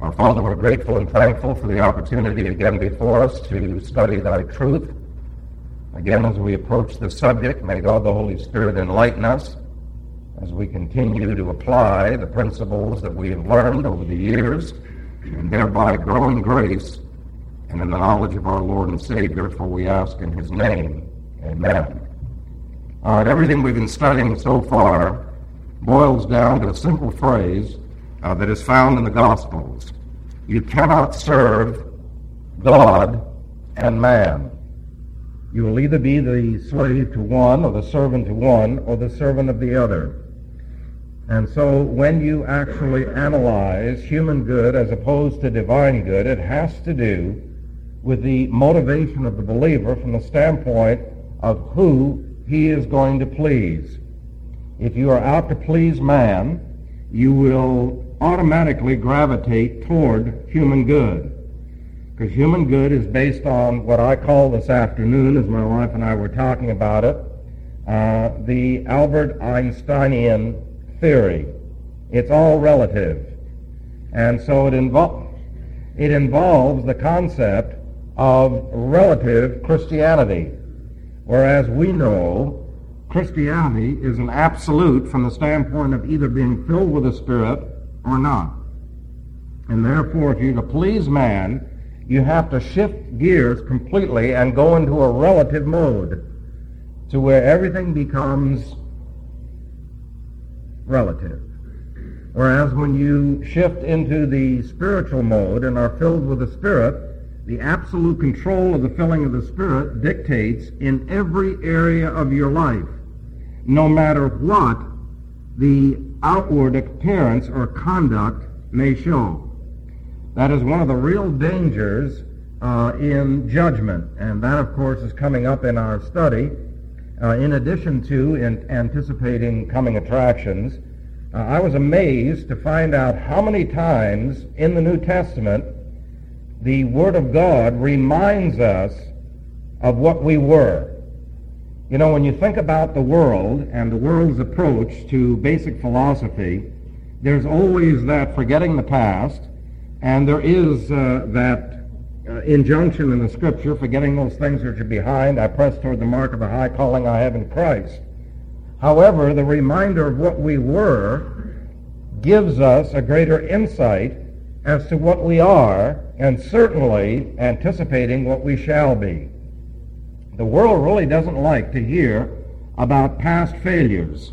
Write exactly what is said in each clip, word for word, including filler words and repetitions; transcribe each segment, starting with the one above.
Our Father, we're grateful and thankful for the opportunity again before us to study thy truth. Again, as we approach this subject, may God the Holy Spirit enlighten us as we continue to apply the principles that we have learned over the years, and thereby grow in grace and in the knowledge of our Lord and Savior, for we ask in his name. Amen. All right, everything we've been studying so far boils down to a simple phrase uh, that is found in the Gospels. You cannot serve God and man. You will either be the slave to one, or the servant to one, or the servant of the other. And so when you actually analyze human good as opposed to divine good, it has to do with the motivation of the believer from the standpoint of who he is going to please. If you are out to please man, you will automatically gravitate toward human good. Because human good is based on what I call this afternoon, as my wife and I were talking about it, uh, the Albert Einsteinian theory. It's all relative. And so it, invo- it involves the concept of relative Christianity. Whereas we know Christianity is an absolute from the standpoint of either being filled with the Spirit or not. And therefore, if you're to please man, you have to shift gears completely and go into a relative mode to where everything becomes relative. Whereas when you shift into the spiritual mode and are filled with the Spirit, the absolute control of the filling of the Spirit dictates in every area of your life, no matter what the outward appearance or conduct may show. That is one of the real dangers uh, in judgment, and that, of course, is coming up in our study. Uh, in addition to in anticipating coming attractions, uh, I was amazed to find out how many times in the New Testament the Word of God reminds us of what we were. You know, when you think about the world and the world's approach to basic philosophy, there's always that forgetting the past, and there is uh, that uh, injunction in the Scripture, forgetting those things which are behind, I press toward the mark of the high calling I have in Christ. However, the reminder of what we were gives us a greater insight as to what we are, and certainly anticipating what we shall be. The world really doesn't like to hear about past failures.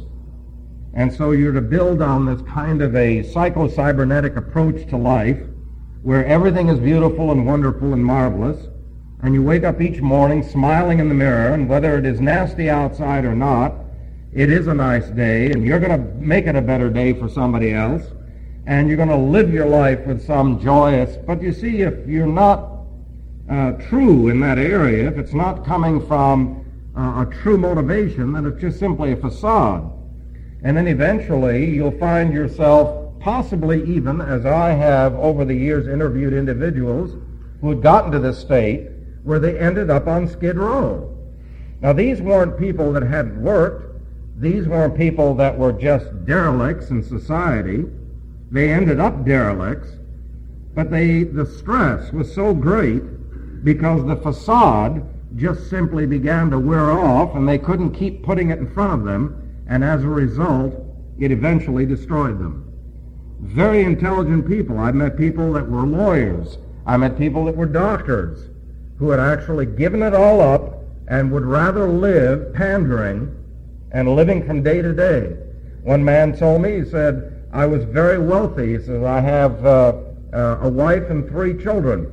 And so you're to build on this kind of a psycho-cybernetic approach to life, where everything is beautiful and wonderful and marvelous, and you wake up each morning smiling in the mirror, and whether it is nasty outside or not, it is a nice day, and you're going to make it a better day for somebody else, and you're going to live your life with some joyous... But you see, if you're not uh, true in that area, if it's not coming from uh, a true motivation, then it's just simply a facade. And then eventually you'll find yourself, possibly even, as I have over the years interviewed individuals who had gotten to this state, where they ended up on Skid Row. Now, these weren't people that hadn't worked. These weren't people that were just derelicts in society. They ended up derelicts, but they the stress was so great because the facade just simply began to wear off, and they couldn't keep putting it in front of them, and as a result, it eventually destroyed them. Very intelligent people. I met people that were lawyers. I met people that were doctors who had actually given it all up and would rather live pandering and living from day to day. One man told me, he said, I was very wealthy. He says, I have uh, uh, a wife and three children,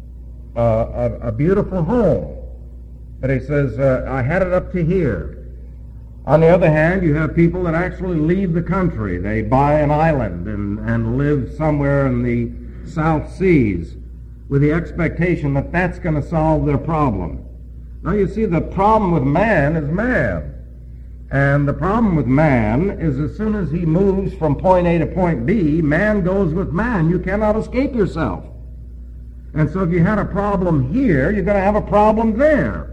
uh, a, a beautiful home. But he says, uh, I had it up to here. On the other hand, you have people that actually leave the country. They buy an island and, and live somewhere in the South Seas with the expectation that that's going to solve their problem. Now, you see, the problem with man is man. And the problem with man is as soon as he moves from point A to point B, man goes with man. You cannot escape yourself. And so if you had a problem here, you're going to have a problem there.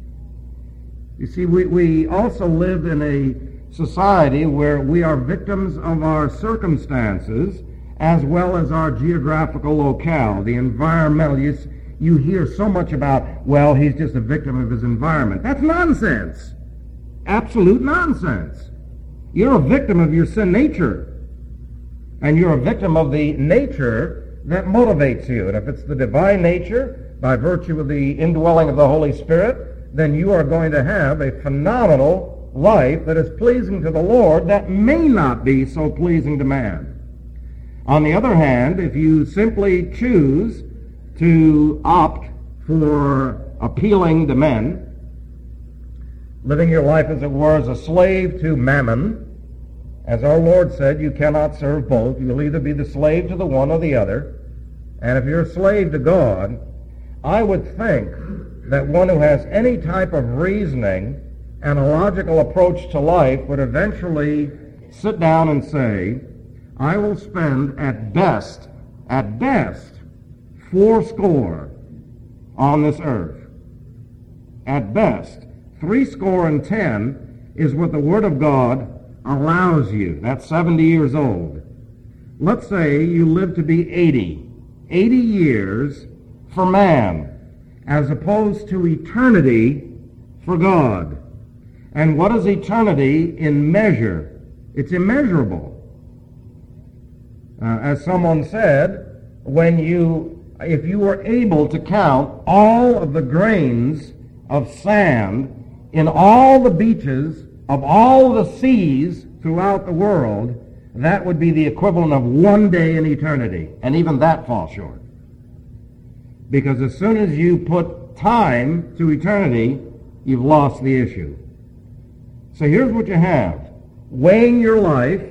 You see, we, we also live in a society where we are victims of our circumstances, as well as our geographical locale, the environmental. You, you hear so much about, well, he's just a victim of his environment. That's nonsense. Absolute nonsense. You're a victim of your sin nature. And you're a victim of the nature that motivates you. And if it's the divine nature, by virtue of the indwelling of the Holy Spirit, then you are going to have a phenomenal life that is pleasing to the Lord that may not be so pleasing to man. On the other hand, if you simply choose to opt for appealing to men, living your life, as it were, as a slave to mammon, as our Lord said, you cannot serve both. You'll either be the slave to the one or the other. And if you're a slave to God, I would think that one who has any type of reasoning and a logical approach to life would eventually sit down and say, I will spend at best, at best, four score on this earth. At best. Three score and ten is what the Word of God allows you. That's seventy years old. Let's say you live to be eighty. eighty years for man, as opposed to eternity for God. And what is eternity in measure? It's immeasurable. Uh, as someone said, when you, if you were able to count all of the grains of sand in all the beaches of all the seas throughout the world, that would be the equivalent of one day in eternity. And even that falls short. Because as soon as you put time to eternity, you've lost the issue. So here's what you have. Weighing your life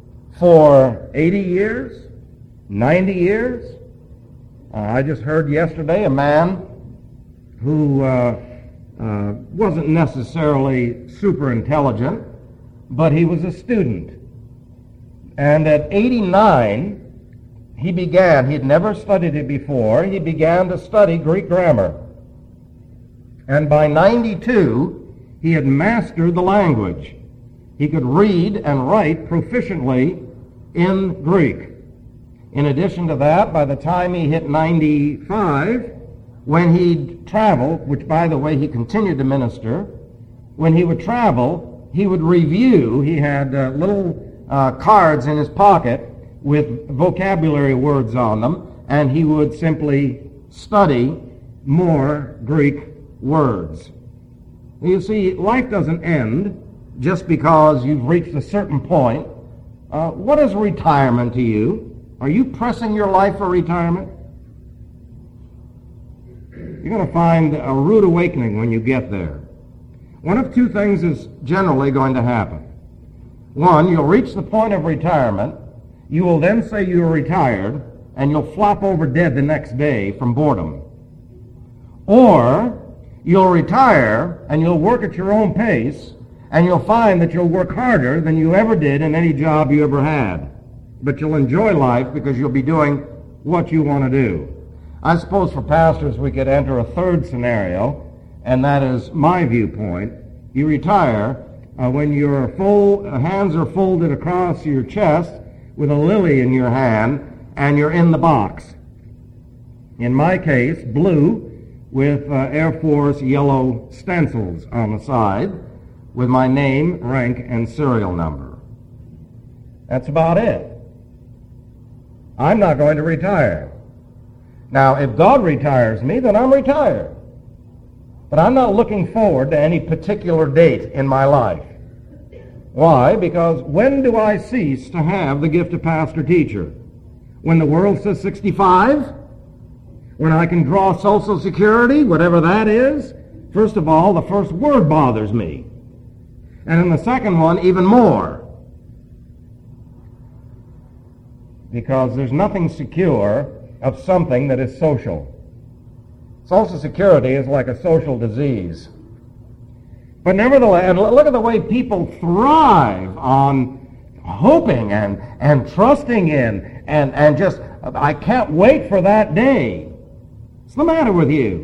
for eighty years, ninety years. Uh, I just heard yesterday a man who uh, uh, wasn't necessarily super intelligent, but he was a student. And at eighty-nine, he began, he had never studied it before, he began to study Greek grammar. And by ninety-two, he had mastered the language. He could read and write proficiently in Greek. In addition to that, by the time he hit ninety-five, when he'd travel, which by the way he continued to minister, when he would travel, he would review, he had uh, little uh, cards in his pocket with vocabulary words on them, and he would simply study more Greek words. You see, life doesn't end just because you've reached a certain point. Uh, what is retirement to you? Are you pressing your life for retirement? You're going to find a rude awakening when you get there. One of two things is generally going to happen. One, you'll reach the point of retirement. You will then say you're retired, and you'll flop over dead the next day from boredom. Or you'll retire, and you'll work at your own pace, and you'll find that you'll work harder than you ever did in any job you ever had. But you'll enjoy life because you'll be doing what you want to do. I suppose for pastors we could enter a third scenario, and that is my viewpoint. You retire uh, when your full uh, hands are folded across your chest with a lily in your hand, and you're in the box. In my case, blue with uh, Air Force yellow stencils on the side with my name, rank, and serial number. That's about it. I'm not going to retire. Now, if God retires me, then I'm retired. But I'm not looking forward to any particular date in my life. Why? Because when do I cease to have the gift of pastor-teacher? When the world says sixty-five? When I can draw Social Security, whatever that is? First of all, the first word bothers me. And in the second one, even more. Because there's nothing secure of something that is social. Social Security is like a social disease. But nevertheless, and look at the way people thrive on hoping and, and trusting in and, and just, I can't wait for that day. What's the matter with you?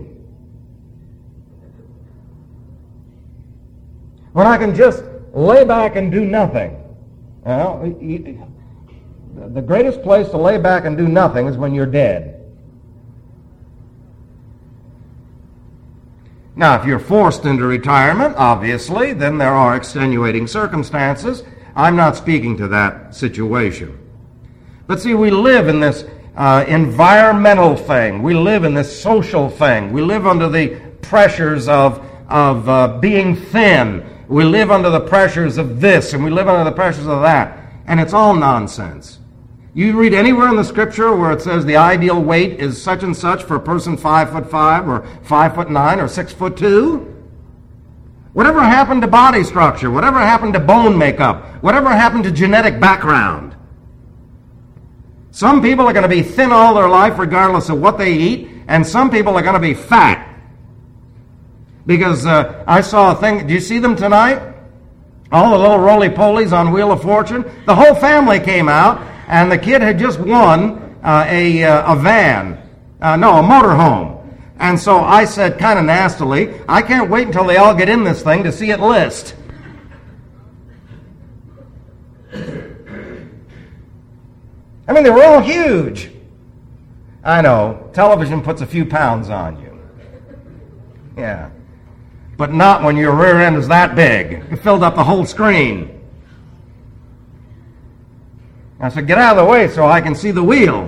When I can just lay back and do nothing. You know, the greatest place to lay back and do nothing is when you're dead. Now, if you're forced into retirement, obviously, then there are extenuating circumstances. I'm not speaking to that situation. But see, we live in this uh, environmental thing. We live in this social thing. We live under the pressures of, of uh, being thin. We live under the pressures of this, and we live under the pressures of that. And it's all nonsense. You read anywhere in the Scripture where it says the ideal weight is such and such for a person five foot five or five foot nine or six foot two? Whatever happened to body structure? Whatever happened to bone makeup? Whatever happened to genetic background? Some people are going to be thin all their life regardless of what they eat, and some people are going to be fat. Because uh, I saw a thing, do you see them tonight? All the little roly-polies on Wheel of Fortune. The whole family came out, and the kid had just won uh, a, uh, a van. Uh, no, a motorhome. And so I said kind of nastily, I can't wait until they all get in this thing to see it list. I mean, they were all huge. I know, television puts a few pounds on you. Yeah. But not when your rear end is that big. It filled up the whole screen. I said, get out of the way so I can see the wheel.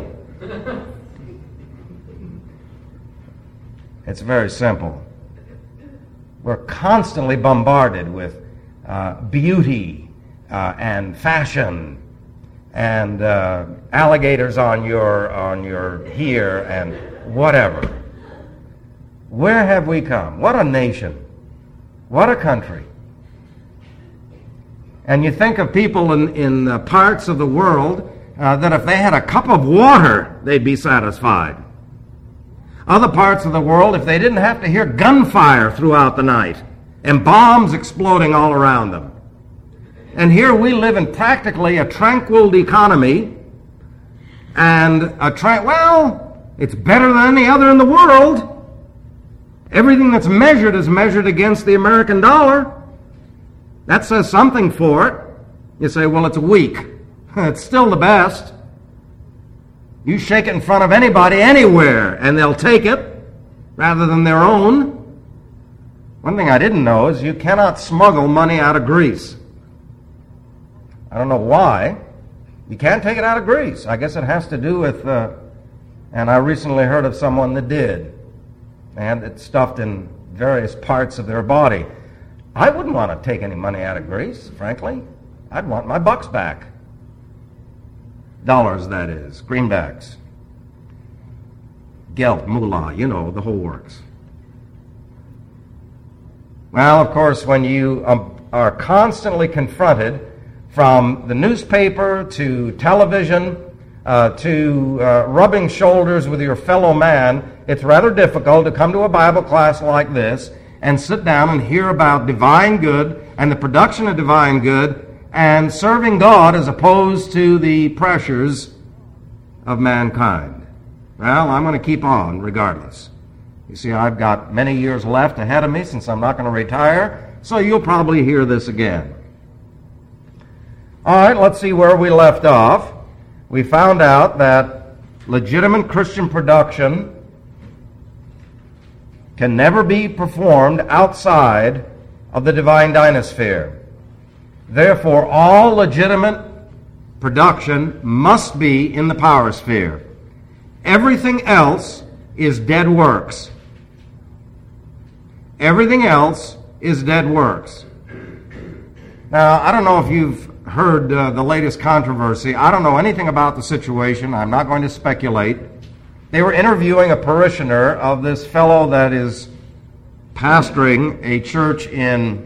It's very simple. We're constantly bombarded with uh, beauty uh, and fashion and uh, alligators on your on your here and whatever. Where have we come? What a nation. What a country. And you think of people in, in uh, parts of the world uh, that if they had a cup of water, they'd be satisfied. Other parts of the world, if they didn't have to hear gunfire throughout the night and bombs exploding all around them. And here we live in practically a tranquil economy and a tra- well, it's better than any other in the world. Everything that's measured is measured against the American dollar. That says something for it. You say, well, it's weak. It's still the best. You shake it in front of anybody, anywhere, and they'll take it rather than their own. One thing I didn't know is you cannot smuggle money out of Greece. I don't know why. You can't take it out of Greece. I guess it has to do with, uh, and I recently heard of someone that did. And it's stuffed in various parts of their body. I wouldn't want to take any money out of Greece, frankly. I'd want my bucks back. Dollars, that is. Greenbacks. Geld, moolah, you know, the whole works. Well, of course, when you um, are constantly confronted from the newspaper to television uh, to uh, rubbing shoulders with your fellow man, it's rather difficult to come to a Bible class like this and sit down and hear about divine good and the production of divine good and serving God as opposed to the pressures of mankind. Well, I'm going to keep on regardless. You see, I've got many years left ahead of me since I'm not going to retire, so you'll probably hear this again. All right, let's see where we left off. We found out that legitimate Christian production can never be performed outside of the divine dynasphere. Therefore, all legitimate production must be in the power sphere. Everything else is dead works. Everything else is dead works. Now, I don't know if you've heard uh, the latest controversy. I don't know anything about the situation. I'm not going to speculate. They were interviewing a parishioner of this fellow that is pastoring a church in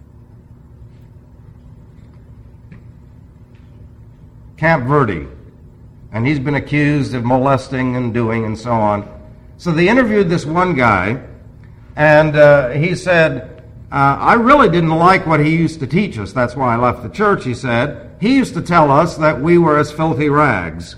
Camp Verde, and he's been accused of molesting and doing and so on. So they interviewed this one guy, and uh, he said, uh, I really didn't like what he used to teach us. That's why I left the church, he said. He used to tell us that we were as filthy rags.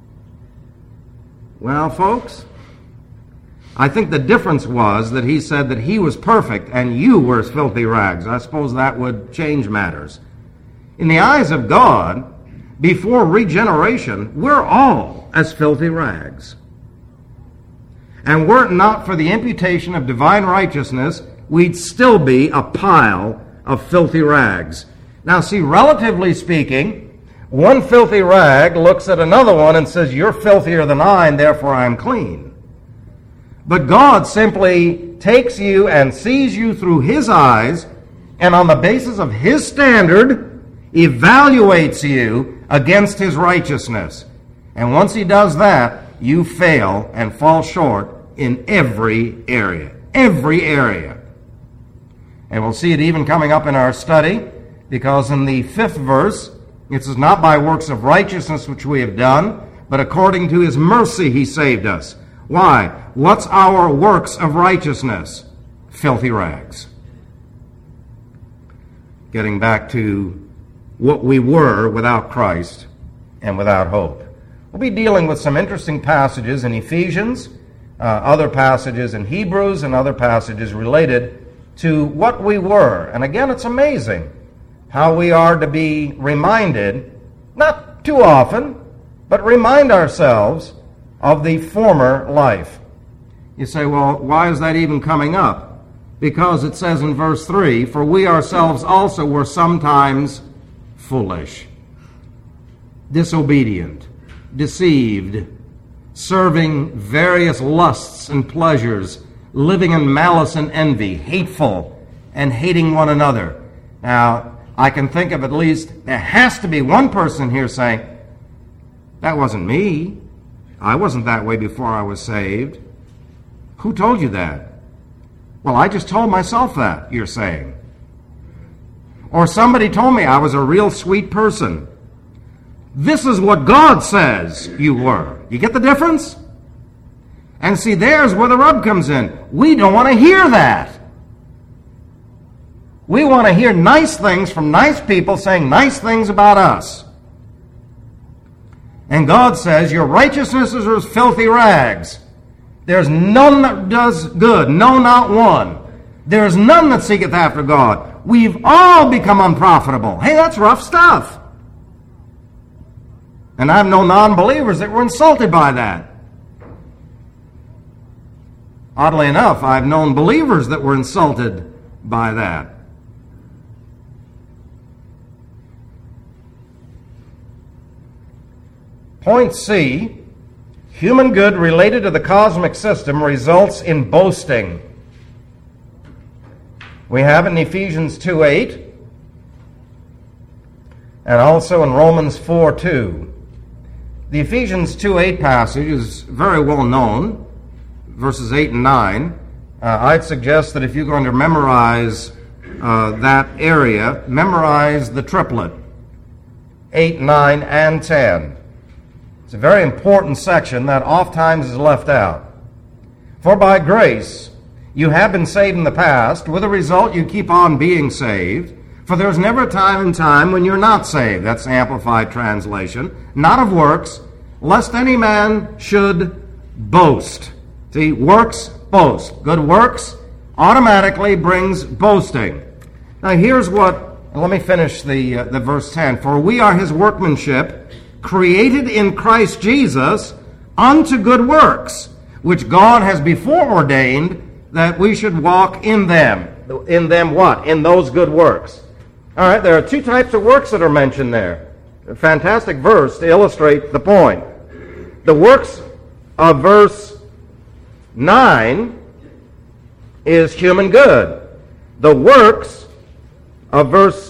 Well, folks, I think the difference was that he said that he was perfect and you were as filthy rags. I suppose that would change matters. In the eyes of God, before regeneration, we're all as filthy rags. And were it not for the imputation of divine righteousness, we'd still be a pile of filthy rags. Now see, relatively speaking, one filthy rag looks at another one and says, you're filthier than I, and therefore I am clean. But God simply takes you and sees you through His eyes, and on the basis of His standard, evaluates you against His righteousness. And once He does that, you fail and fall short in every area. Every area. And we'll see it even coming up in our study, because in the fifth verse, it says, not by works of righteousness which we have done, but according to His mercy He saved us. Why? What's our works of righteousness? Filthy rags. Getting back to what we were without Christ and without hope. We'll be dealing with some interesting passages in Ephesians, uh, other passages in Hebrews, and other passages related to what we were. And again, it's amazing how we are to be reminded, not too often, but remind ourselves of the former life. You say, well, why is that even coming up? Because it says in verse three, for we ourselves also were sometimes foolish, disobedient, deceived, serving various lusts and pleasures, living in malice and envy, hateful, and hating one another. Now, I can think of at least, there has to be one person here saying, that wasn't me. I wasn't that way before I was saved. Who told you that? Well, I just told myself that, you're saying. Or somebody told me I was a real sweet person. This is what God says you were. You get the difference? And see, there's where the rub comes in. We don't want to hear that. We want to hear nice things from nice people saying nice things about us. And God says, your righteousness is as filthy rags. There's none that does good, no, not one. There's none that seeketh after God. We've all become unprofitable. Hey, that's rough stuff. And I've known non-believers that were insulted by that. Oddly enough, I've known believers that were insulted by that. Point C, human good related to the cosmic system results in boasting. We have it in Ephesians two eight, and also in Romans four two. The Ephesians two eight passage is very well known, verses eight and nine. Uh, I'd suggest that if you're going to memorize uh, that area, memorize the triplet, eight, nine, and ten. It's a very important section that oftentimes is left out. For by grace you have been saved in the past, with a result you keep on being saved, for there's never a time in time when you're not saved. That's the Amplified Translation. Not of works, lest any man should boast. See, works, boast. Good works automatically brings boasting. Now here's what, let me finish the, uh, the verse ten. For we are His workmanship, created in Christ Jesus unto good works, which God has before ordained that we should walk in them. In them what? In those good works. All right, there are two types of works that are mentioned there. A fantastic verse to illustrate the point. The works of verse nine is human good. The works of verse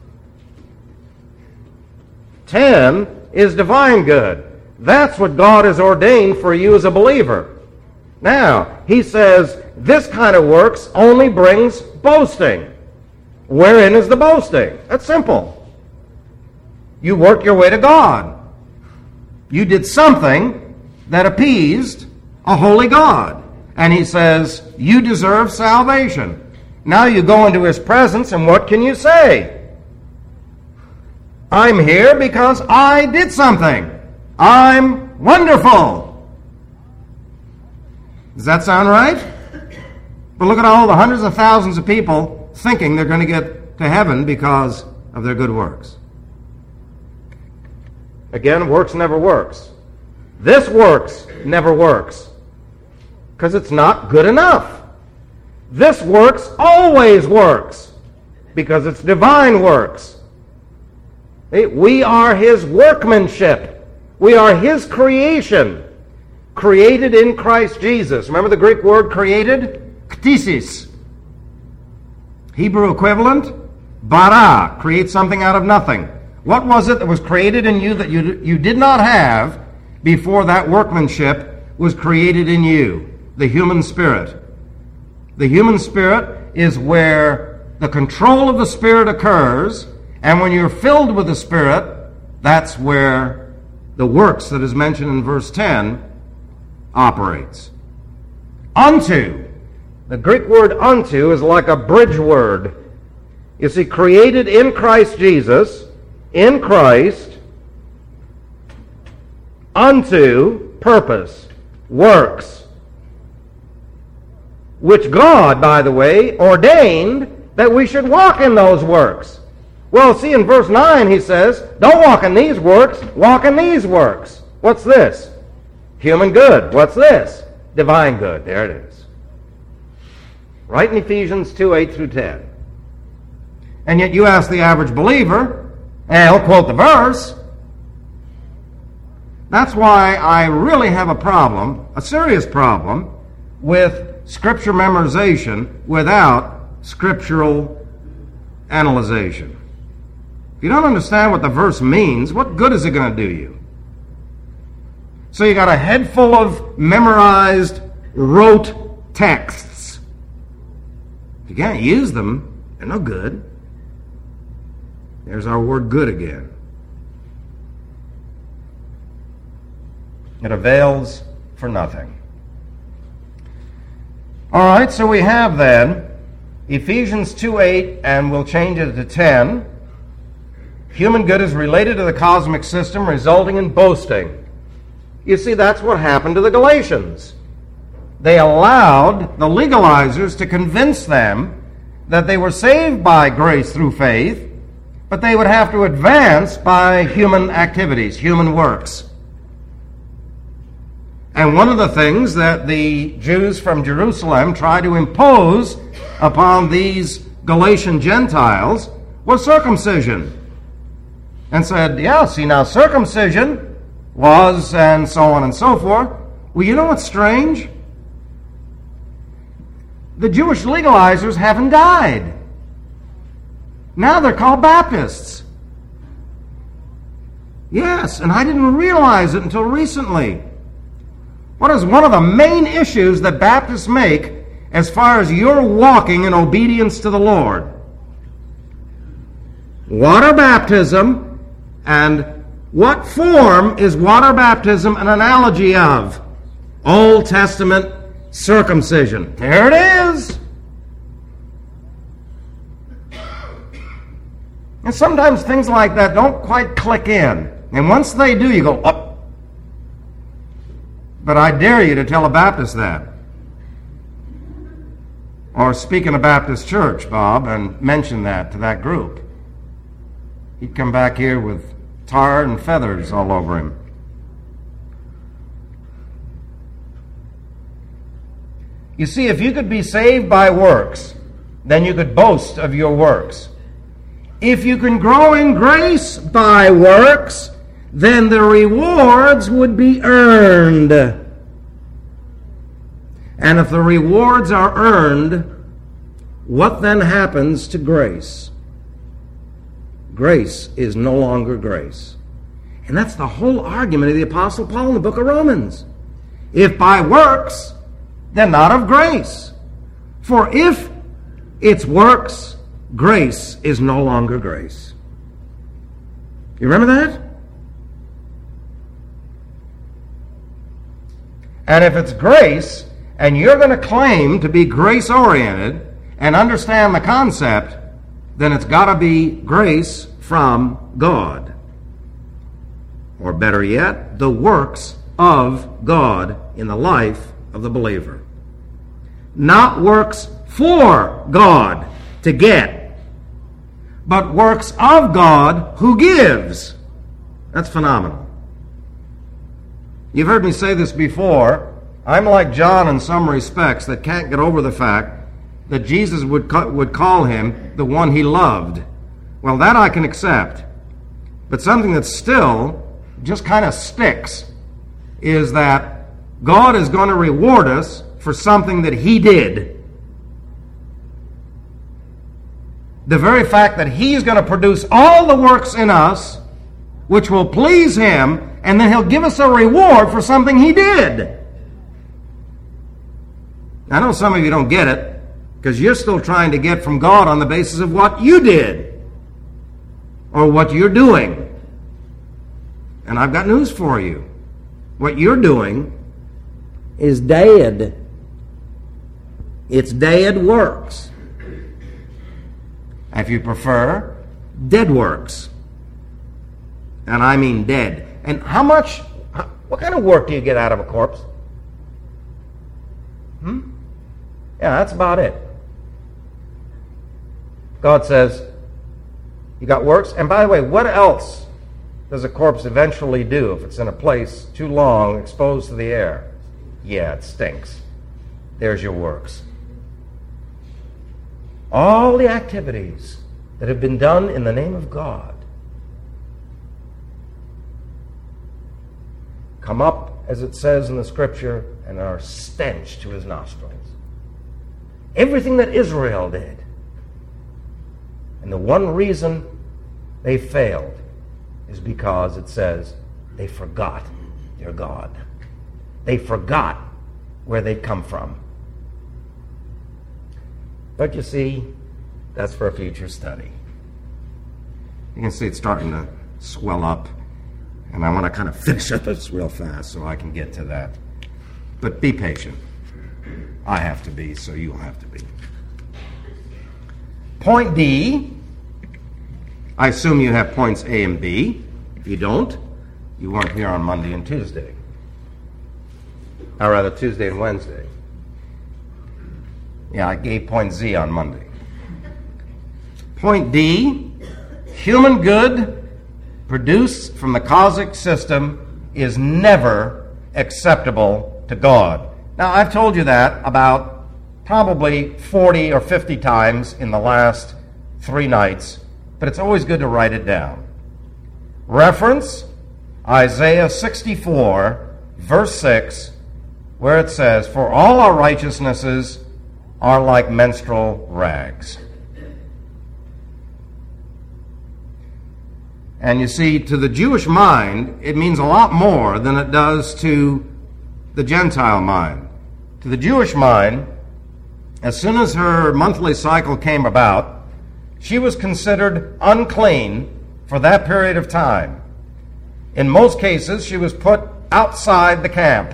ten is divine good. That's what God has ordained for you as a believer. Now, He says this kind of works only brings boasting. Wherein is the boasting? That's simple. You work your way to God. You did something that appeased a holy God. And He says, you deserve salvation. Now you go into His presence, and what can you say? I'm here because I did something. I'm wonderful. Does that sound right? But look at all the hundreds of thousands of people thinking they're going to get to heaven because of their good works. Again, works never works. This works never works because it's not good enough. This works always works because it's divine works. We are His workmanship. We are His creation, created in Christ Jesus. Remember the Greek word created? Ktisis. Hebrew equivalent? Bara. Create something out of nothing. What was it that was created in you that you, you did not have before that workmanship was created in you? The human spirit. The human spirit is where the control of the Spirit occurs, and when you're filled with the Spirit, that's where the works that is mentioned in verse ten operates. Unto. The Greek word unto is like a bridge word. You see, created in Christ Jesus, in Christ, unto purpose, works, which God, by the way, ordained that we should walk in those works. Well, see, in verse nine he says, don't walk in these works, walk in these works. What's this? Human good. What's this? Divine good. There it is. Right in Ephesians two, eight through ten. And yet you ask the average believer, and he'll quote the verse. That's why I really have a problem, a serious problem, with Scripture memorization without scriptural analyzation. If you don't understand what the verse means, what good is it going to do you? So you got a head full of memorized, rote texts. If you can't use them, they're no good. There's our word good again. It avails for nothing. All right, so we have then Ephesians two eight, and we'll change it to ten. Human good is related to the cosmic system, resulting in boasting. You see, that's what happened to the Galatians. They allowed the legalizers to convince them that they were saved by grace through faith, but they would have to advance by human activities, human works. And one of the things that the Jews from Jerusalem tried to impose upon these Galatian Gentiles was circumcision. And said, yeah, see now circumcision was, and so on and so forth. Well, you know what's strange? The Jewish legalizers haven't died. Now they're called Baptists. Yes, and I didn't realize it until recently. What is one of the main issues that Baptists make as far as your walking in obedience to the Lord? Water baptism. And what form is water baptism an analogy of? Old Testament circumcision. There it is. And sometimes things like that don't quite click in. And once they do, you go, oh. But I dare you to tell a Baptist that. Or speak in a Baptist church, Bob, and mention that to that group. He'd come back here with tar and feathers all over him. You see, if you could be saved by works, then you could boast of your works. If you can grow in grace by works, then the rewards would be earned. And if the rewards are earned, what then happens to grace? Grace is no longer grace. And that's the whole argument of the Apostle Paul in the book of Romans. If by works, then not of grace. For if it's works, grace is no longer grace. You remember that? And if it's grace, and you're going to claim to be grace-oriented and understand the concept, then it's got to be grace from God. Or better yet, the works of God in the life of the believer. Not works for God to get, but works of God who gives. That's phenomenal. You've heard me say this before. I'm like John in some respects that can't get over the fact that Jesus would ca- would call him the one he loved. Well, that I can accept. But something that still just kind of sticks is that God is going to reward us for something that he did. The very fact that he's going to produce all the works in us which will please him, and then he'll give us a reward for something he did. I know some of you don't get it, because you're still trying to get from God on the basis of what you did, or what you're doing. And I've got news for you. What you're doing is dead. It's dead works. If you prefer, dead works. And I mean dead. And how much, what kind of work do you get out of a corpse? Hmm? Yeah, that's about it. God says, you got works? And by the way, what else does a corpse eventually do if it's in a place too long exposed to the air? Yeah, it stinks. There's your works. All the activities that have been done in the name of God come up, as it says in the Scripture, and are stench to his nostrils. Everything that Israel did. And the one reason they failed is because it says they forgot their God. They forgot where they'd come from. But you see, that's for a future study. You can see it's starting to swell up, and I want to kind of finish up this real fast so I can get to that. But be patient. I have to be, so you'll have to be. Point D. I assume you have points A and B. If you don't, you weren't here on Monday and Tuesday. Or rather, Tuesday and Wednesday. Yeah, I gave point Z on Monday. Point D, human good produced from the cosmic system is never acceptable to God. Now, I've told you that about probably forty or fifty times in the last three nights, but it's always good to write it down. Reference Isaiah sixty-four, verse six, where it says, "For all our righteousnesses are like menstrual rags." And you see, to the Jewish mind, it means a lot more than it does to the Gentile mind. To the Jewish mind, as soon as her monthly cycle came about, she was considered unclean for that period of time. In most cases, she was put outside the camp.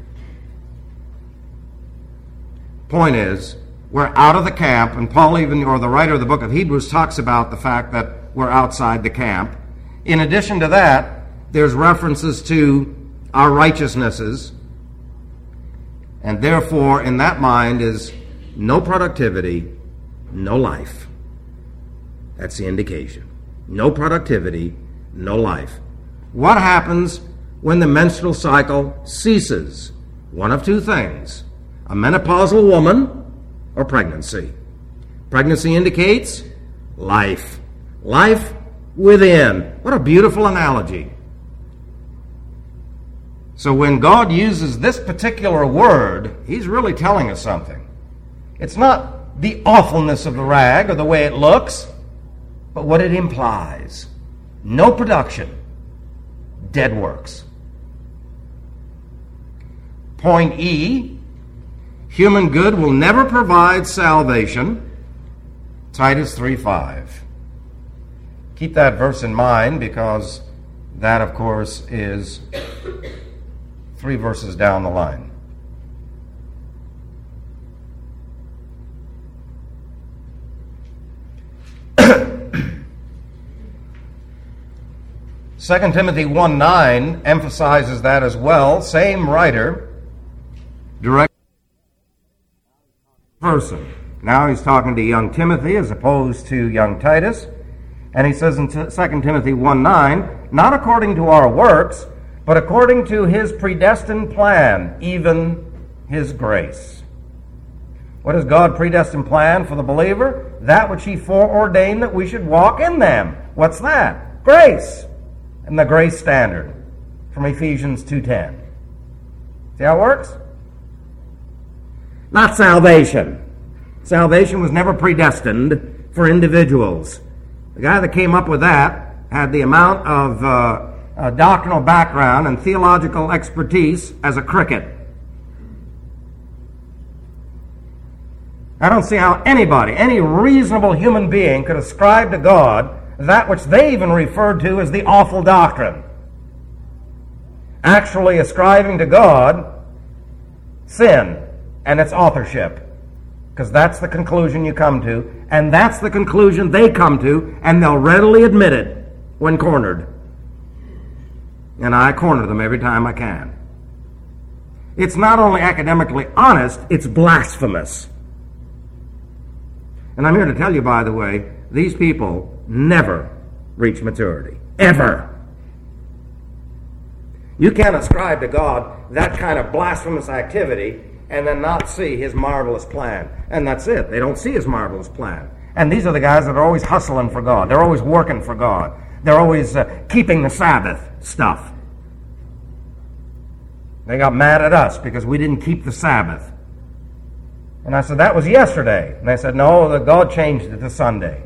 Point is, we're out of the camp, and Paul even, or the writer of the book of Hebrews, talks about the fact that we're outside the camp. In addition to that, there's references to our righteousnesses, and therefore, in that mind, is no productivity, no life. That's the indication. No productivity, no life. What happens when the menstrual cycle ceases? One of two things: a menopausal woman or pregnancy. Pregnancy indicates life. Life within. What a beautiful analogy. So when God uses this particular word, he's really telling us something. It's not the awfulness of the rag or the way it looks, but what it implies. No production, dead works. Point E, human good will never provide salvation. Titus three five. Keep that verse in mind, because that, of course, is three verses down the line. Second Timothy one nine emphasizes that as well. Same writer, direct person. Now he's talking to young Timothy as opposed to young Titus. And he says in Second Timothy one nine, "Not according to our works, but according to his predestined plan, even his grace. What does God predestined plan for the believer? That which he foreordained that we should walk in them. What's that? Grace. And the grace standard from Ephesians two ten. See how it works? Not salvation. Salvation was never predestined for individuals. The guy that came up with that had the amount of uh, uh, doctrinal background and theological expertise as a cricket. I don't see how anybody, any reasonable human being, could ascribe to God that which they even referred to as the awful doctrine. Actually ascribing to God sin and its authorship. Because that's the conclusion you come to, and that's the conclusion they come to, and they'll readily admit it when cornered. And I corner them every time I can. It's not only academically honest, it's blasphemous. And I'm here to tell you, by the way, these people never reach maturity. Ever. You can't ascribe to God that kind of blasphemous activity and then not see his marvelous plan. And that's it. They don't see his marvelous plan. And these are the guys that are always hustling for God. They're always working for God. They're always uh, keeping the Sabbath stuff. They got mad at us because we didn't keep the Sabbath. And I said, that was yesterday. And they said, no, the God changed it to Sunday.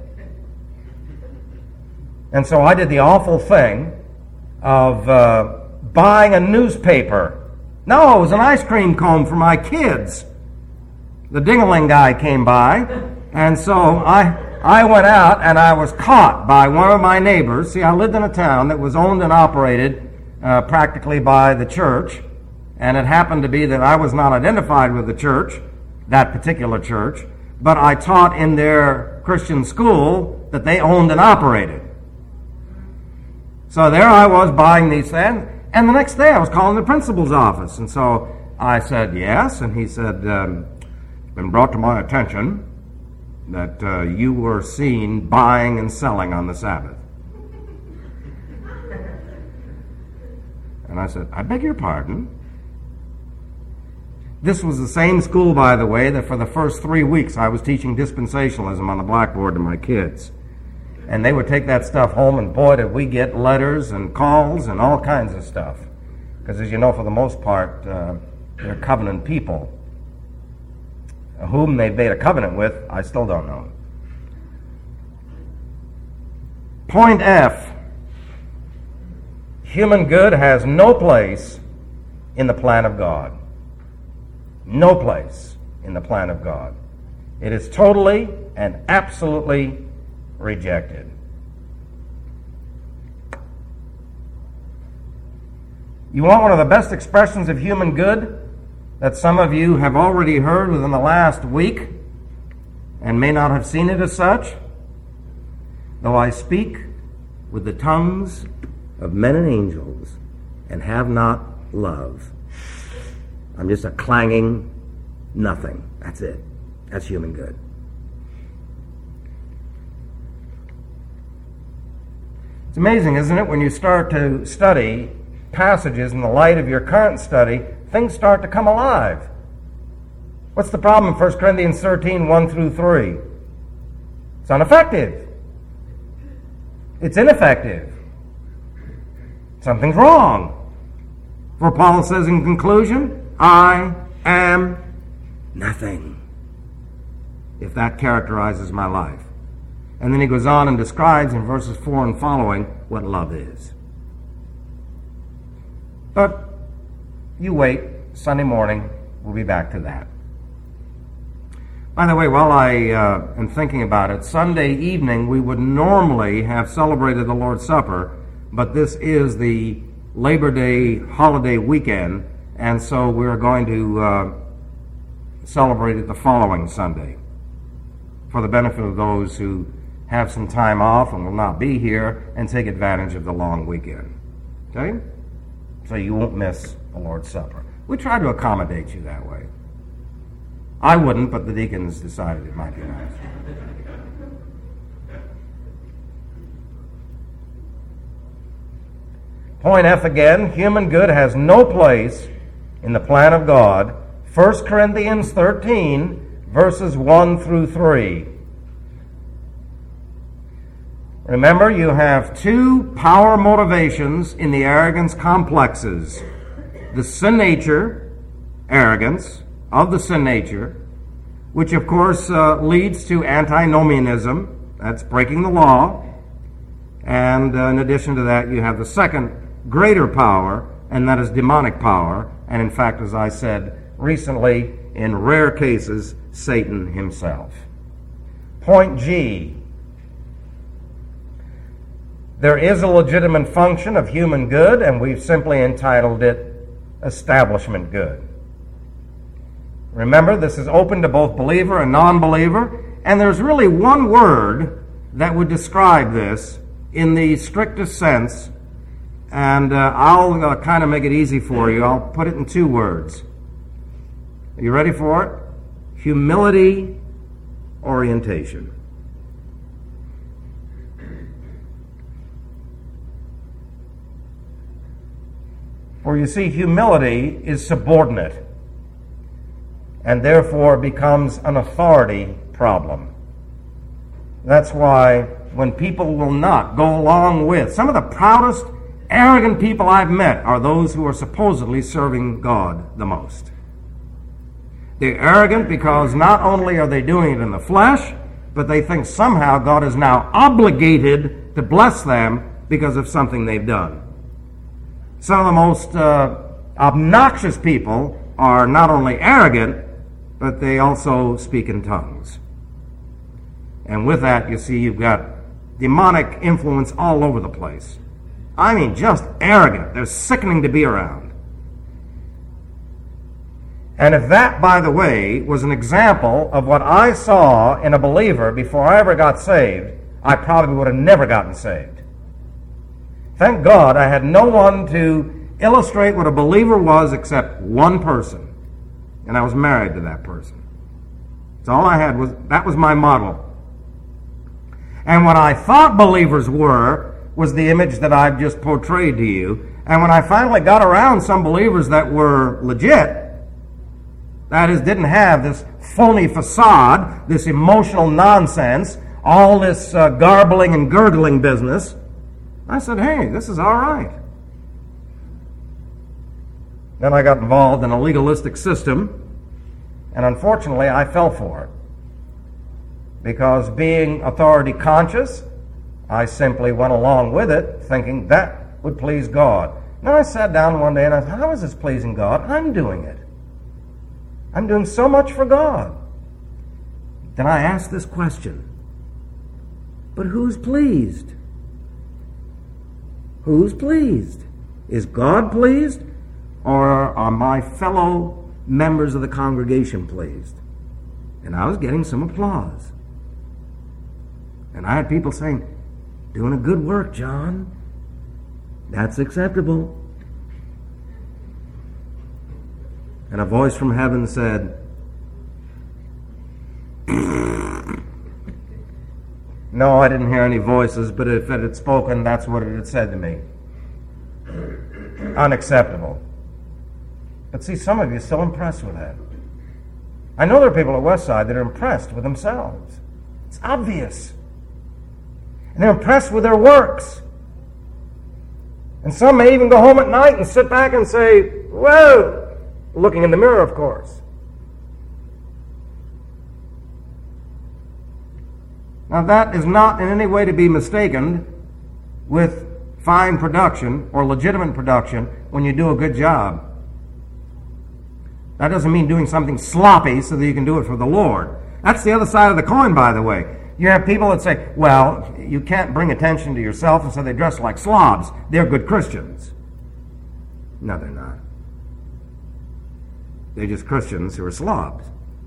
And so I did the awful thing of uh, buying a newspaper. No, it was an ice cream cone for my kids. The ding-a-ling guy came by, and so I I went out and I was caught by one of my neighbors. See, I lived in a town that was owned and operated uh, practically by the church, and it happened to be that I was not identified with the church, that particular church, but I taught in their Christian school that they owned and operated. So there I was buying these things. And the next day I was calling the principal's office. And so I said, yes. And he said, um, it's been brought to my attention that uh, you were seen buying and selling on the Sabbath. And I said, I beg your pardon? This was the same school, by the way, that for the first three weeks I was teaching dispensationalism on the blackboard to my kids. And they would take that stuff home, and boy, did we get letters and calls and all kinds of stuff. Because as you know, for the most part, uh, they're covenant people. Whom they made a covenant with, I still don't know. Point F. Human good has no place in the plan of God. No place in the plan of God. It is totally and absolutely rejected. You want one of the best expressions of human good that some of you have already heard within the last week and may not have seen it as such? Though I speak with the tongues of men and angels and have not love, I'm just a clanging nothing. That's it. That's human good. It's amazing, isn't it, when you start to study passages in the light of your current study, things start to come alive. What's the problem in First Corinthians thirteen, one through three? It's ineffective. It's ineffective. Something's wrong. For Paul says in conclusion, I am nothing. If that characterizes my life. And then he goes on and describes in verses four and following what love is. But you wait. Sunday morning, we'll be back to that. By the way, while I uh, am thinking about it, Sunday evening we would normally have celebrated the Lord's Supper, but this is the Labor Day holiday weekend, and so we're going to uh, celebrate it the following Sunday for the benefit of those who have some time off and will not be here and take advantage of the long weekend. Okay? So you won't miss the Lord's Supper. We try to accommodate you that way. I wouldn't, but the deacons decided it might be nice. Point F again, human good has no place in the plan of God. First Corinthians thirteen, verses one through three. Remember, you have two power motivations in the arrogance complexes. The sin nature, arrogance of the sin nature, which of course uh, leads to antinomianism, that's breaking the law. And uh, in addition to that, you have the second greater power, and that is demonic power. And in fact, as I said recently, in rare cases, Satan himself. Point G. There is a legitimate function of human good, and we've simply entitled it establishment good. Remember, this is open to both believer and non-believer, and there's really one word that would describe this in the strictest sense, and uh, I'll uh, kind of make it easy for you. I'll put it in two words. Are you ready for it? Humility orientation. For you see, humility is subordinate and therefore becomes an authority problem. That's why when people will not go along with, some of the proudest, arrogant people I've met are those who are supposedly serving God the most. They're arrogant because not only are they doing it in the flesh, but they think somehow God is now obligated to bless them because of something they've done. Some of the most uh, obnoxious people are not only arrogant, but they also speak in tongues. And with that, you see, you've got demonic influence all over the place. I mean, just arrogant. They're sickening to be around. And if that, by the way, was an example of what I saw in a believer before I ever got saved, I probably would have never gotten saved. Thank God I had no one to illustrate what a believer was except one person. And I was married to that person. So all I had was, that was my model. And what I thought believers were was the image that I've just portrayed to you. And when I finally got around some believers that were legit, that is, didn't have this phony facade, this emotional nonsense, all this uh, garbling and gurgling business, I said, hey, this is all right. Then I got involved in a legalistic system, and unfortunately I fell for it. Because being authority conscious, I simply went along with it, thinking that would please God. Now I sat down one day and I thought, how is this pleasing God? I'm doing it. I'm doing so much for God. Then I asked this question, but who's pleased? Who's pleased? Is God pleased? Or are my fellow members of the congregation pleased? And I was getting some applause. And I had people saying, doing a good work, John. That's acceptable. And a voice from heaven said, no, I didn't hear any voices, but if it had spoken, that's what it had said to me. Unacceptable. But see, some of you are still impressed with that. I know there are people at Westside that are impressed with themselves. It's obvious. And they're impressed with their works. And some may even go home at night and sit back and say, whoa, looking in the mirror, of course. Now that is not in any way to be mistaken with fine production or legitimate production when you do a good job. That doesn't mean doing something sloppy so that you can do it for the Lord. That's the other side of the coin, by the way. You have people that say, well, you can't bring attention to yourself, and so they dress like slobs. They're good Christians. No, they're not. They're just Christians who are slobs.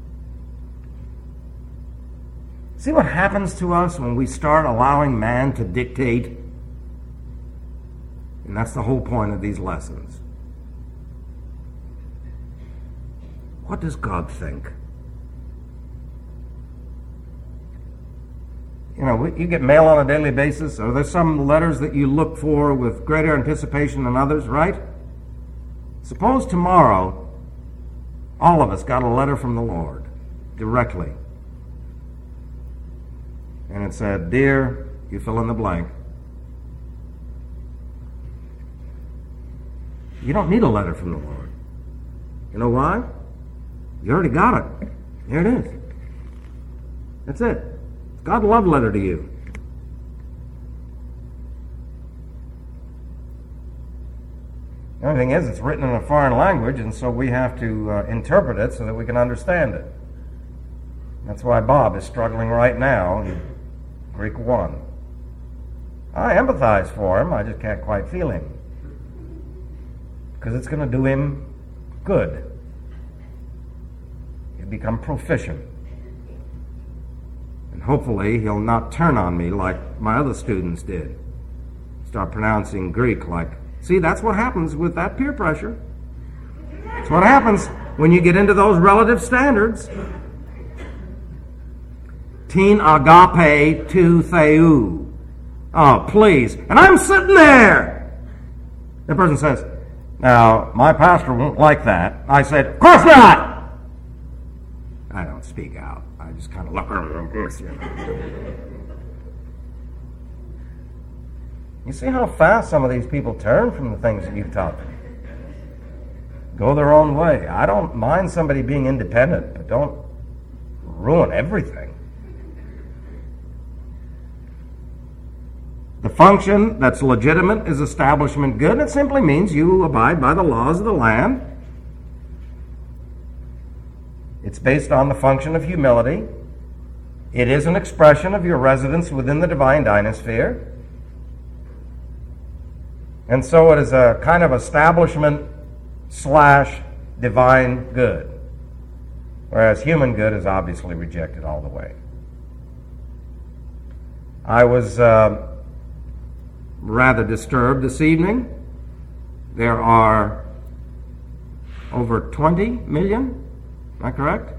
See what happens to us when we start allowing man to dictate? And that's the whole point of these lessons. What does God think? You know, you get mail on a daily basis. Are there some letters that you look for with greater anticipation than others, right? Suppose tomorrow all of us got a letter from the Lord directly. And it said, "Dear," you fill in the blank. You don't need a letter from the Lord. You know why? You already got it. Here it is. That's it. It's God's love letter to you. The only thing is, it's written in a foreign language, and so we have to uh, interpret it so that we can understand it. That's why Bob is struggling right now in Greek one. I empathize for him, I just can't quite feel him. Because it's going to do him good. He'll become proficient. And hopefully he'll not turn on me like my other students did. Start pronouncing Greek like, see, that's what happens with that peer pressure. That's what happens when you get into those relative standards. Tin agape tu theou. Oh, please. And I'm sitting there. The person says, now, my pastor won't like that. I said, of course not! I don't speak out. I just kind of look around. You see how fast some of these people turn from the things that you've taught them? Go their own way. I don't mind somebody being independent, but don't ruin everything. The function that's legitimate is establishment good. It simply means you abide by the laws of the land. It's based on the function of humility. It is an expression of your residence within the divine dynasphere. And so it is a kind of establishment slash divine good. Whereas human good is obviously rejected all the way. I was uh, rather disturbed this evening. There are over twenty million, am I correct?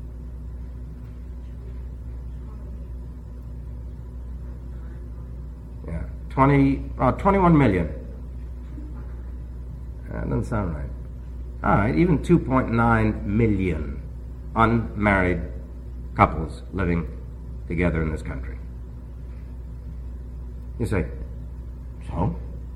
Yeah, twenty, uh, twenty-one million. That doesn't sound right. All right, even two point nine million unmarried couples living together in this country. You say, so?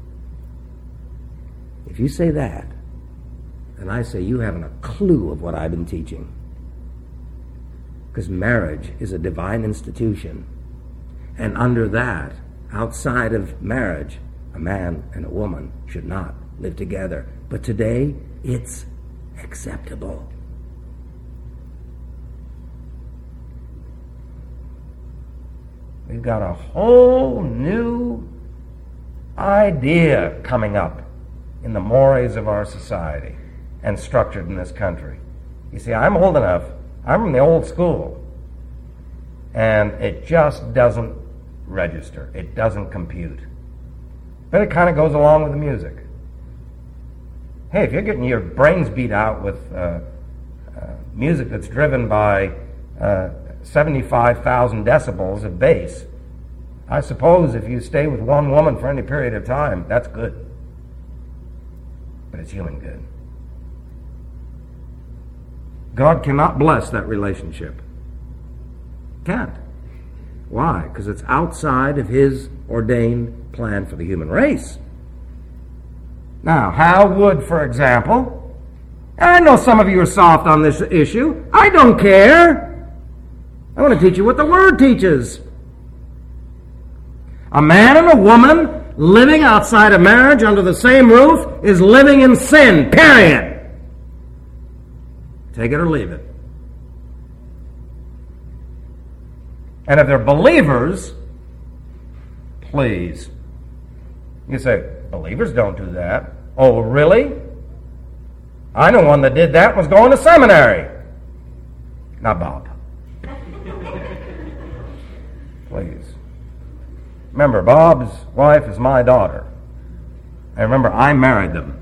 If you say that, then I say you haven't a clue of what I've been teaching. Because marriage is a divine institution. And under that, outside of marriage, a man and a woman should not live together. But today, it's acceptable. We've got a whole new idea coming up in the mores of our society and structured in this country. You see, I'm old enough. I'm from the old school. And it just doesn't register. It doesn't compute. But it kind of goes along with the music. Hey, if you're getting your brains beat out with uh, uh, music that's driven by uh, seventy-five thousand decibels of bass, I suppose if you stay with one woman for any period of time, that's good. But it's human good. God cannot bless that relationship. Can't. Why? Because it's outside of His ordained plan for the human race. Now, how would, for example, I know some of you are soft on this issue. I don't care. I want to teach you what the Word teaches. A man and a woman living outside of marriage under the same roof is living in sin, period. Take it or leave it. And if they're believers, please. You say, believers don't do that. Oh, really? I know one that did that and was going to seminary. Not Bob. Please. Remember, Bob's wife is my daughter. And remember, I married them.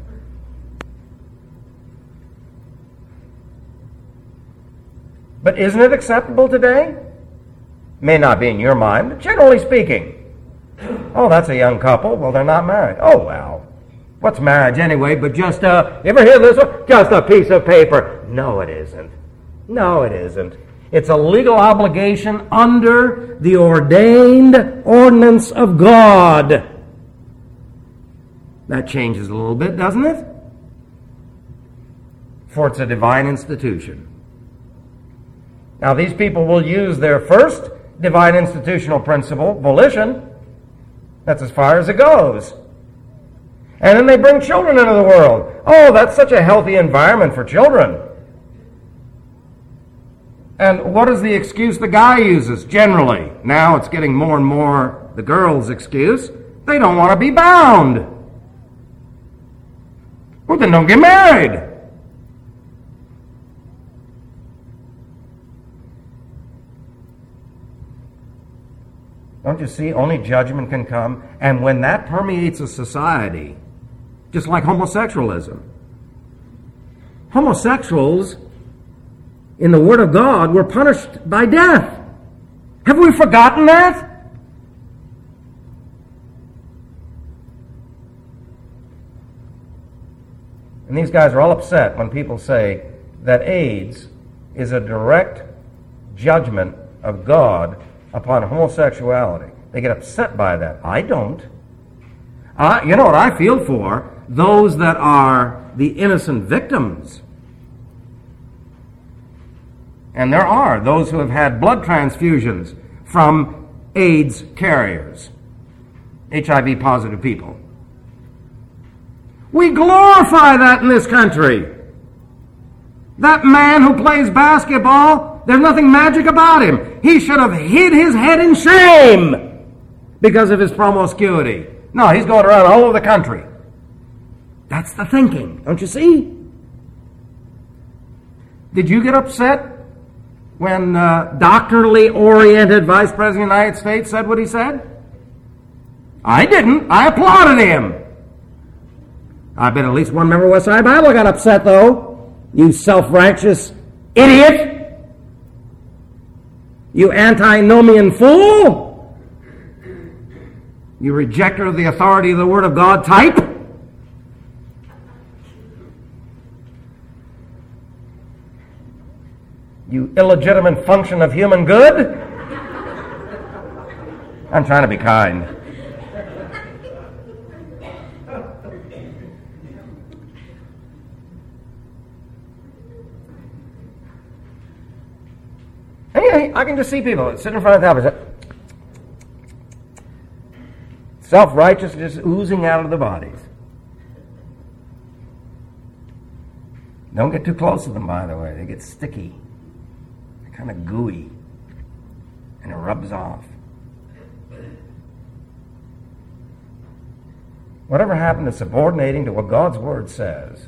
But isn't it acceptable today? May not be in your mind, but generally speaking. Oh, that's a young couple. Well, they're not married. Oh, well. What's marriage anyway but just a, you ever hear this one? Just a piece of paper. No, it isn't. No, it isn't. It's a legal obligation under the ordained ordinance of God. That changes a little bit, doesn't it? For it's a divine institution. Now, these people will use their first divine institutional principle, volition. That's as far as it goes. And then they bring children into the world. Oh, that's such a healthy environment for children. And what is the excuse the guy uses generally? Now it's getting more and more the girl's excuse. They don't want to be bound. Well, then don't get married. Don't you see? Only judgment can come. And when that permeates a society, just like homosexualism, homosexuals in the Word of God were punished by death. Have we forgotten that? And these guys are all upset when people say that AIDS is a direct judgment of God upon homosexuality. They get upset by that. I don't. Uh, you know what I feel for? Those that are the innocent victims. And there are those who have had blood transfusions from AIDS carriers, H I V positive people. We glorify that in this country. That man who plays basketball, there's nothing magic about him. He should have hid his head in shame because of his promiscuity. No, he's going around all over the country. That's the thinking, don't you see? Did you get upset when uh, doctrinally oriented Vice President of the United States said what he said? I didn't. I applauded him. I bet at least one member of Westside Bible got upset, though. You self-righteous idiot. You antinomian fool. You rejecter of the authority of the Word of God type. You illegitimate function of human good. I'm trying to be kind. Anyway, I can just see people sitting in front of the tablet. Self-righteousness oozing out of their bodies. Don't get too close to them, by the way. They get sticky. They're kind of gooey. And it rubs off. Whatever happened to subordinating to what God's Word says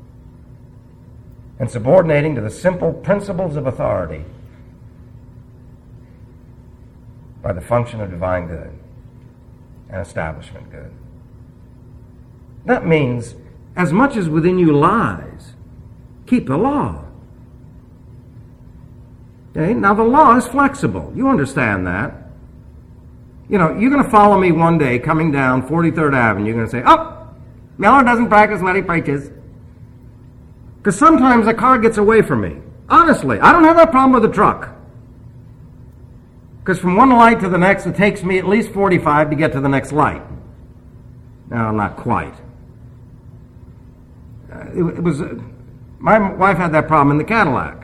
and subordinating to the simple principles of authority by the function of divine good and establishment good? That means, as much as within you lies, keep the law. Okay? Now, the law is flexible. You understand that. You know, you're going to follow me one day coming down forty-third Avenue. You're going to say, oh, Miller doesn't practice what he preaches. Because sometimes a car gets away from me. Honestly, I don't have that problem with a truck. Because from one light to the next, it takes me at least forty-five to get to the next light. No, not quite. Uh, it, it was uh, my wife had that problem in the Cadillac.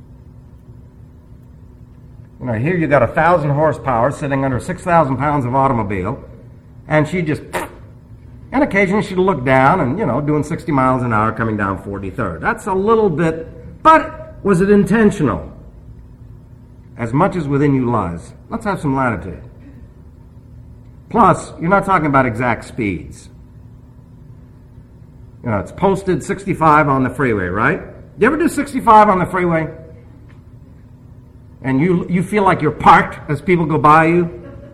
You know, here you got a thousand horsepower sitting under six thousand pounds of automobile, and she just, and occasionally she'd look down and, you know, doing sixty miles an hour coming down forty-third. That's a little bit, but was it intentional? As much as within you lies. Let's have some latitude. Plus, you're not talking about exact speeds. You know, it's posted sixty-five on the freeway, right? You ever do sixty-five on the freeway? And you you feel like you're parked as people go by you?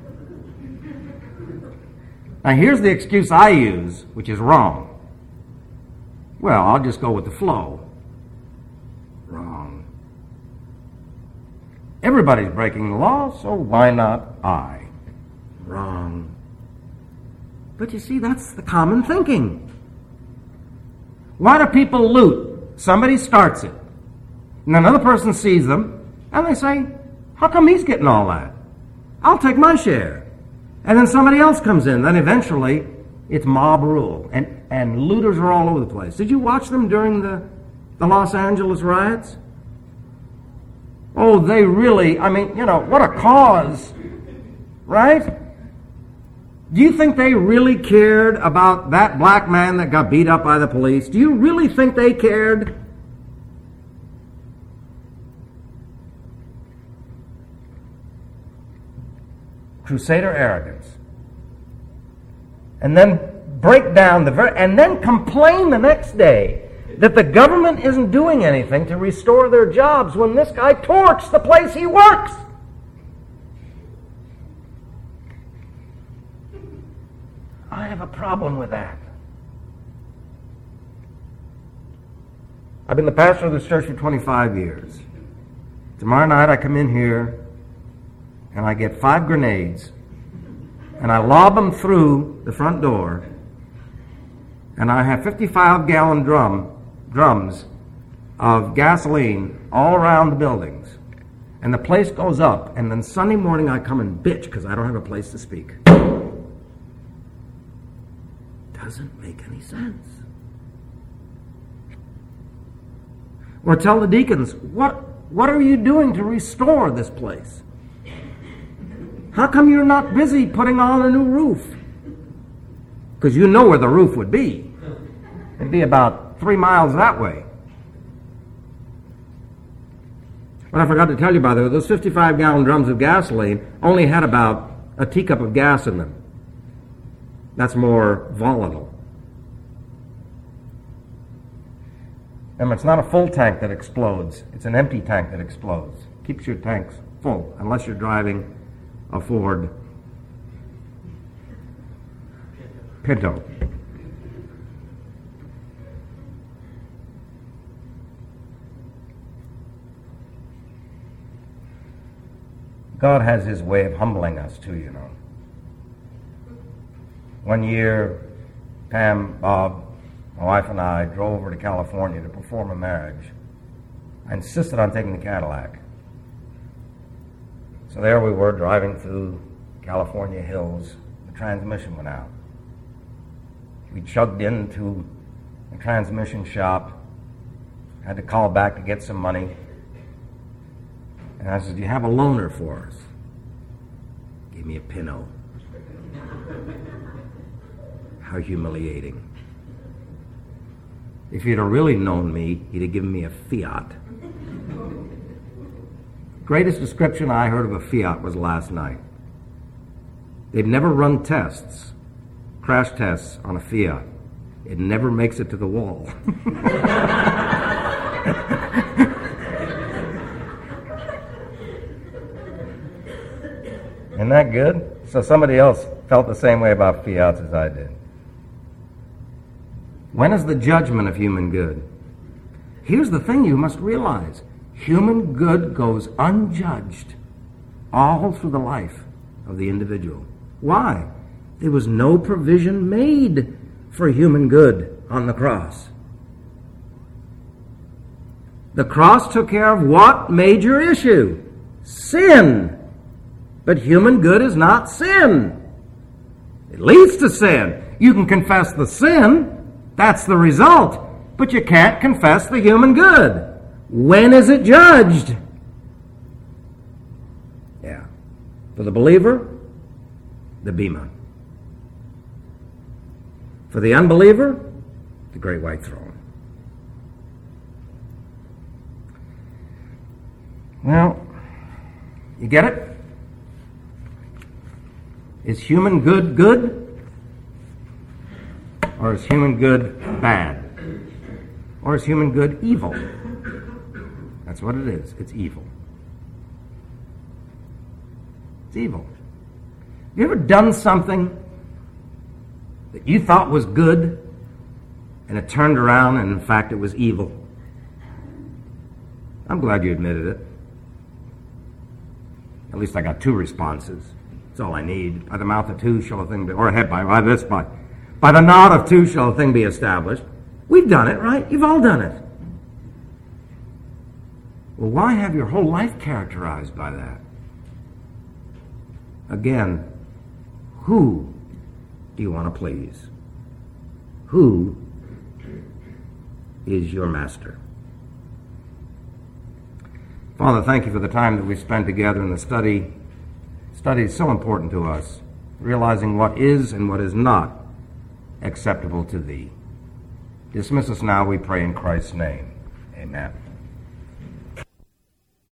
Now, here's the excuse I use, which is wrong. Well, I'll just go with the flow. Wrong. Everybody's breaking the law, so why not I? Wrong. But you see, that's the common thinking. Why do people loot? Somebody starts it. And another person sees them, and they say, how come he's getting all that? I'll take my share. And then somebody else comes in. Then eventually, it's mob rule. And, and looters are all over the place. Did you watch them during the, the Los Angeles riots? Oh, they really, I mean, you know, what a cause, right? Do you think they really cared about that black man that got beat up by the police? Do you really think they cared? Crusader arrogance. And then break down the ver- and then complain the next day that the government isn't doing anything to restore their jobs when this guy torched the place he works. I have a problem with that. I've been the pastor of this church for twenty-five years. Tomorrow night I come in here and I get five grenades and I lob them through the front door, and I have fifty-five gallon drum drums of gasoline all around the buildings, and the place goes up, and then Sunday morning I come and bitch because I don't have a place to speak. Doesn't make any sense. Or tell the deacons, what, what are you doing to restore this place? How come you're not busy putting on a new roof? Because you know where the roof would be. It'd be about three miles that way. But I forgot to tell you, by the way, those fifty-five gallon drums of gasoline only had about a teacup of gas in them. That's more volatile. And it's not a full tank that explodes. It's an empty tank that explodes. Keeps your tanks full, unless you're driving a Ford Pinto. God has his way of humbling us too, you know. One year, Pam, Bob, my wife and I drove over to California to perform a marriage. I insisted on taking the Cadillac. So there we were driving through California hills. The transmission went out. We chugged into the transmission shop, had to call back to get some money. And I said, do you have a loaner for us? Give me a Pinto. How humiliating. If he'd have really known me, he'd have given me a Fiat. Greatest description I heard of a Fiat was last night. They've never run tests, crash tests on a Fiat. It never makes it to the wall. Isn't that good? So somebody else felt the same way about Fiats as I did. When is the judgment of human good? Here's the thing you must realize. Human good goes unjudged all through the life of the individual. Why? There was no provision made for human good on the cross. The cross took care of what major issue? Sin. But human good is not sin. It leads to sin. You can confess the sin. That's the result. But you can't confess the human good. When is it judged? Yeah. For the believer, the Bema. For the unbeliever, the great white throne. Well, you get it? Is human good good? Or is human good bad? Or is human good evil? That's what it is. It's evil. It's evil. Have you ever done something that you thought was good and it turned around and in fact it was evil? I'm glad you admitted it. At least I got two responses. That's all I need. By the mouth of two shall a thing be, or head by, by this, by, by the nod of two shall a thing be established. We've done it, right? You've all done it. Well, why have your whole life characterized by that? Again, who do you want to please? Who is your master? Father, thank you for the time that we spent together in the study. Study is so important to us, realizing what is and what is not acceptable to thee. Dismiss us now, we pray in Christ's name. Amen.